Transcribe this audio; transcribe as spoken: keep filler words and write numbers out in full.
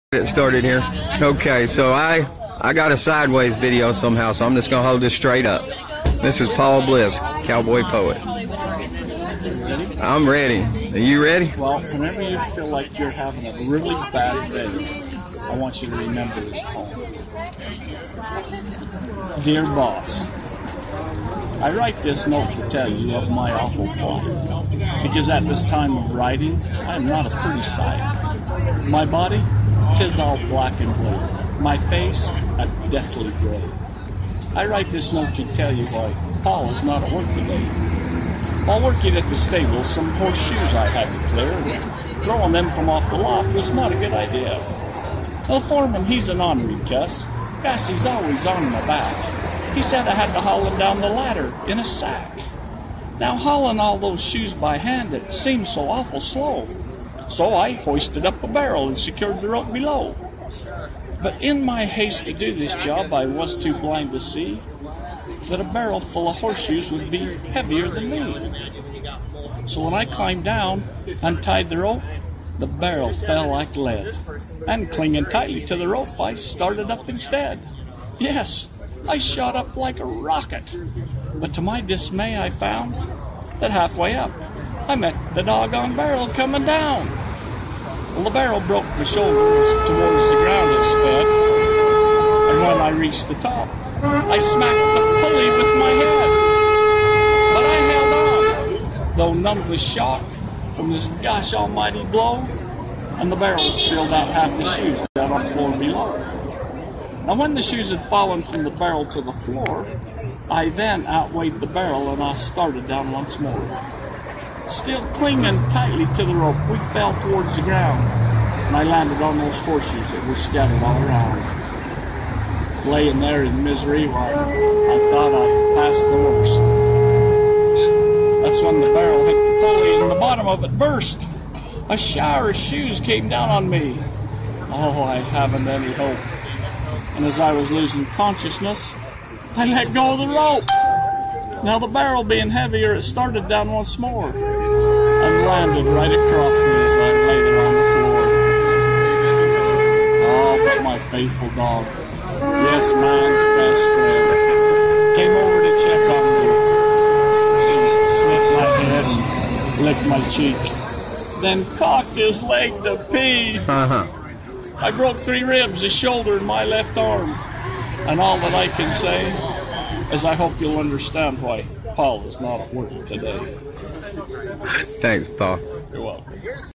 Get started here. Okay, so I I got a sideways video somehow, so I'm just gonna hold this straight up. This is Paul Bliss, Cowboy Poet. I'm ready. Are you ready? Well, whenever you feel like you're having a really bad day, I want you to remember this poem. Dear Boss, I write this note to tell you of my awful plight, because at this time of writing, I am not a pretty sight. My body, 'tis all black and blue, my face a deathly gray. I write this note to tell you why Paul is not at work today. While working at the stable, some horseshoes I had to clear, and throwing them from off the loft was not a good idea. The foreman, he's an ornery cuss, gosh, he's always on my back. He said I had to haul them down the ladder in a sack. Now hauling all those shoes by hand, it seemed so awful slow. So I hoisted up a barrel and secured the rope below. But in my haste to do this job, I was too blind to see that a barrel full of horseshoes would be heavier than me. So when I climbed down, untied the rope, the barrel fell like lead. And clinging tightly to the rope, I started up instead. Yes, I shot up like a rocket. But to my dismay, I found that halfway up, I met the doggone barrel coming down. Well, the barrel broke my shoulders towards the ground it sped, and when I reached the top, I smacked the pulley with my head. But I held on, though numb with shock from this gosh almighty blow, and the barrel spilled out half the shoes down on the floor below. Now when the shoes had fallen from the barrel to the floor, I then outweighed the barrel and I started down once more. Still clinging tightly to the rope, we fell towards the ground, and I landed on those horseshoes that were scattered all around. Laying there in misery while I thought I'd passed the worst. That's when the barrel hit the pulley and the bottom of it burst. A shower of shoes came down on me. Oh, I haven't any hope. And as I was losing consciousness, I let go of the rope. Now the barrel being heavier, it started down once more and landed right across me as I laid it on the floor. Oh, but my faithful dog, yes, man's best friend, came over to check on me. He sniffed my head and licked my cheek, then cocked his leg to pee. Uh-huh. I broke three ribs, a shoulder, and my left arm. And all that I can say is I hope you'll understand why Paul is not at work today. Thanks, Paul. You're welcome.